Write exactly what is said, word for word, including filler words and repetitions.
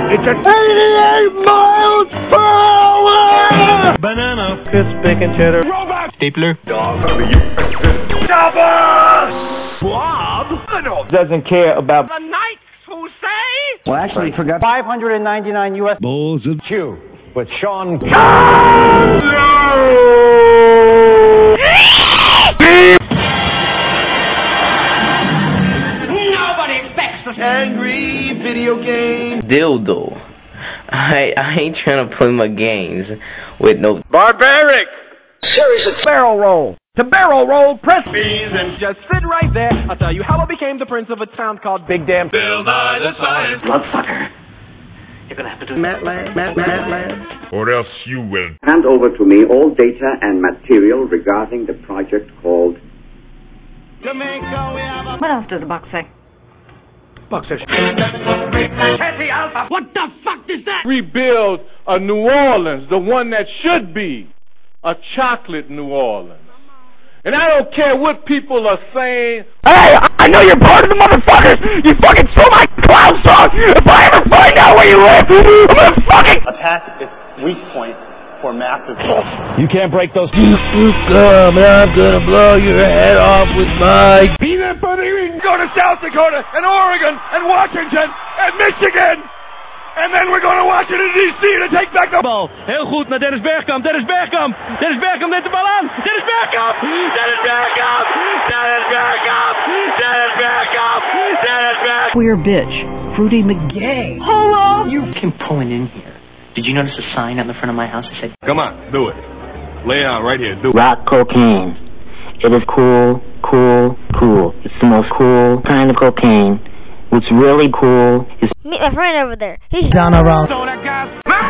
It's at eighty-eight miles per hour! Banana. Crisp, bacon, cheddar. Robot! Stapler. Dog. Double! Blob? Doesn't care about The Knights who say... Well, actually, right. forgot five hundred ninety-nine U S bowls of Q with Sean. Nobody expects the angry video game. Dildo. I I ain't trying to play my games with no Barbaric. Seriously, barrel roll. To barrel roll, press Beans and Just sit right there. I'll tell you how I became the prince of a town called Big Damn. Bill Nye the Science. Bloodsucker. You're gonna have to do Matt Land, Matt, Matt Land. Or else you will. Hand over to me all data and material regarding the project called Jamaica, we have a... What else does the box say? Box says... Petty Alpha. What the fuck is that? Rebuild a New Orleans, the one that should be a chocolate New Orleans. And I don't care what people are saying. Hey, I know you're part of the motherfuckers. You fucking stole my clown song. If I ever find out where you live, I'm gonna fucking attack its weak point for massive. You can't break those. You come, and I'm gonna blow your head off with my peanut butter. We can go to South Dakota and Oregon and Washington and Michigan. En dan we're going to Washington D C to take back the bal. Heel goed naar Dennis Bergkamp. Dennis Bergkamp. Dennis Bergkamp neemt de bal aan. Dennis Bergkamp. Dennis Bergkamp. Dennis Bergkamp. Dennis Bergkamp. Dennis Bergkamp. Queer bitch, Fruity McGay. Hello! You came pulling in here. Did you notice a sign on the front of my house that said, Come on, do it. Lay it on right here. Do it. rock cocaine. It is cool, cool, cool. It's the most cool kind of cocaine. What's really cool is meet my friend over there. He's down around. So that guy's